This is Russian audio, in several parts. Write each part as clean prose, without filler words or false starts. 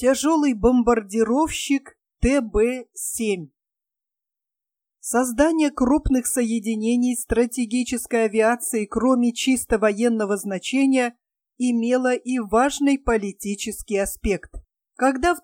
Тяжелый бомбардировщик ТБ-7. Создание крупных соединений стратегической авиации, кроме чисто военного значения, имело и важный политический аспект. Когда в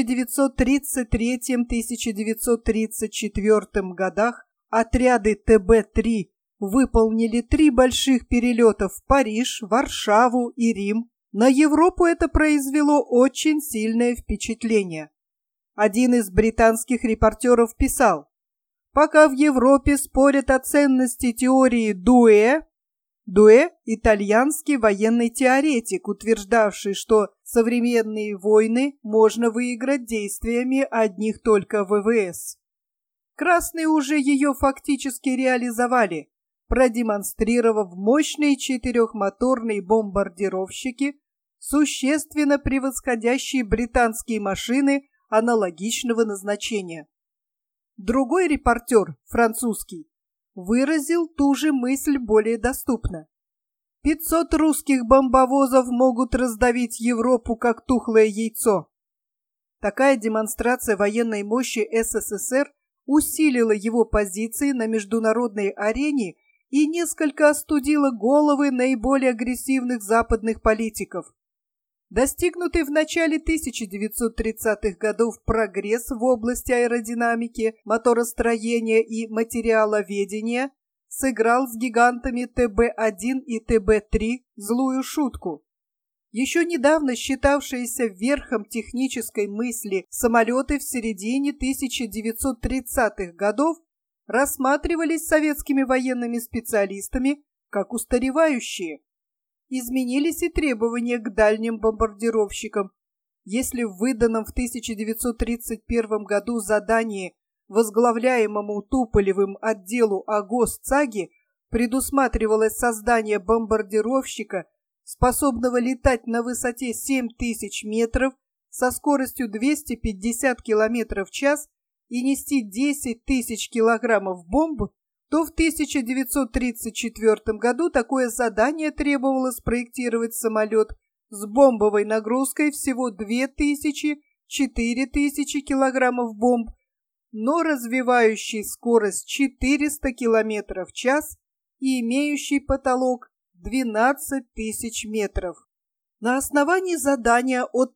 1933-1934 годах отряды ТБ-3 выполнили 3 больших перелета в Париж, Варшаву и Рим, на Европу это произвело очень сильное впечатление. Один из британских репортеров писал: «Пока в Европе спорят о ценности теории Дуэ» – итальянский военный теоретик, утверждавший, что современные войны можно выиграть действиями одних только ВВС. Красные уже ее фактически реализовали, продемонстрировав мощные 4-моторные бомбардировщики, существенно превосходящие британские машины аналогичного назначения. Другой репортер, французский, выразил ту же мысль более доступно. 500 русских бомбовозов могут раздавить Европу, как тухлое яйцо. Такая демонстрация военной мощи СССР усилила его позиции на международной арене и несколько остудила головы наиболее агрессивных западных политиков. Достигнутый в начале 1930-х годов прогресс в области аэродинамики, моторостроения и материаловедения сыграл с гигантами ТБ-1 и ТБ-3 злую шутку. Еще недавно считавшиеся верхом технической мысли самолеты в середине 1930-х годов рассматривались советскими военными специалистами как устаревающие. Изменились и требования к дальним бомбардировщикам. Если в выданном в 1931 году задании возглавляемому Туполевым отделу АГОС ЦАГИ предусматривалось создание бомбардировщика, способного летать на высоте 7000 метров со скоростью 250 км в час и нести 10 тысяч килограммов бомб, то в 1934 году такое задание требовало спроектировать самолет с бомбовой нагрузкой всего 2000-4000 килограммов бомб, но развивающий скорость 400 км в час и имеющий потолок 12 тысяч метров. На основании задания от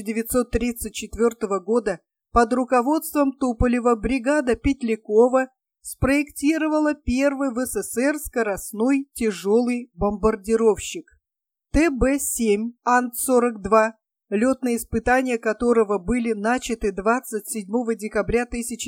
1934 года под руководством Туполева бригада Петлякова спроектировала первый в СССР скоростной тяжелый бомбардировщик. ТБ-7 Ан-42, летные испытания которого были начаты 27 декабря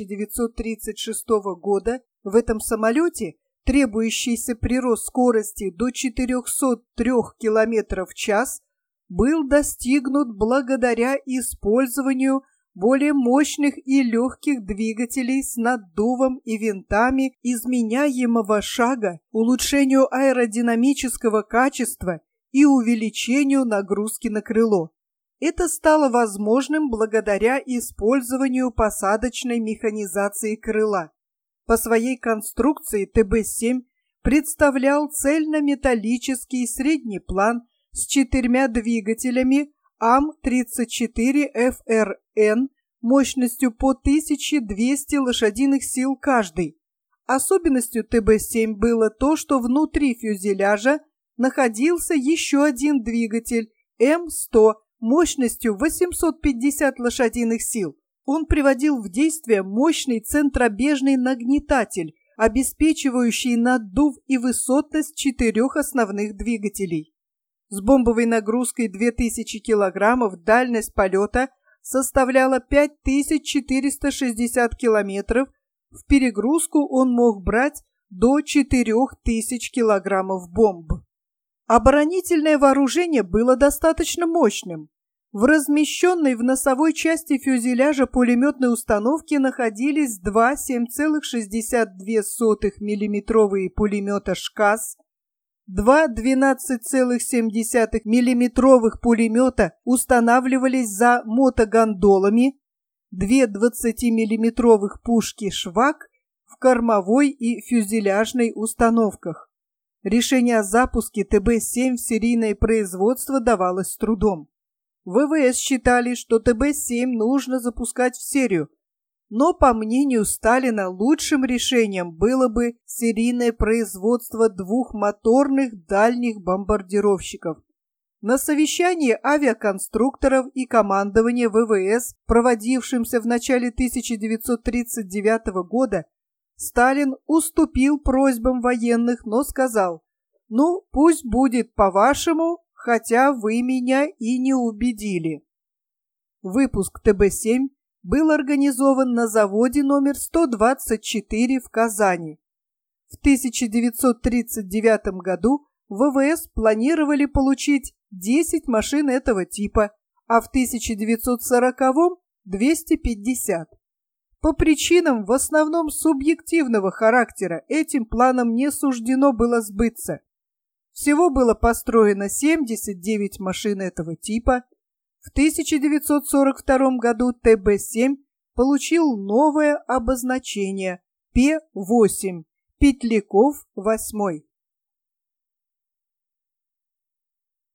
1936 года. В этом самолете требующийся прирост скорости до 403 км в час был достигнут благодаря использованию более мощных и легких двигателей с наддувом и винтами изменяемого шага, улучшению аэродинамического качества и увеличению нагрузки на крыло. Это стало возможным благодаря использованию посадочной механизации крыла. По своей конструкции ТБ-7 представлял цельнометаллический средний план с 4 двигателями АМ-34ФРН мощностью по 1200 лошадиных сил каждый. Особенностью ТБ-7 было то, что внутри фюзеляжа находился еще один двигатель М-100 мощностью 850 лошадиных сил. Он приводил в действие мощный центробежный нагнетатель, обеспечивающий наддув и высотность 4 основных двигателей. С бомбовой нагрузкой 2000 килограммов дальность полета составляла 5460 километров, в перегрузку он мог брать до 4000 килограммов бомб. Оборонительное вооружение было достаточно мощным. В размещенной в носовой части фюзеляжа пулеметной установки находились 2 7,62 мм пулемета «ШКАС», 2 12,7 мм пулемета устанавливались за мотогондолами, 2 20-мм пушки «Швак» в кормовой и фюзеляжной установках. Решение о запуске ТБ-7 в серийное производство давалось с трудом. ВВС считали, что ТБ-7 нужно запускать в серию, но, по мнению Сталина, лучшим решением было бы серийное производство двухмоторных дальних бомбардировщиков. На совещании авиаконструкторов и командования ВВС, проводившемся в начале 1939 года, Сталин уступил просьбам военных, но сказал: «Ну, пусть будет по-вашему, хотя вы меня и не убедили». Выпуск ТБ-7 был организован на заводе номер 124 в Казани. В 1939 году ВВС планировали получить 10 машин этого типа, а в 1940-м – 250. По причинам в основном субъективного характера этим планам не суждено было сбыться. Всего было построено 79 машин этого типа. В 1942 году ТБ-7 получил новое обозначение П-8 – Петляков 8.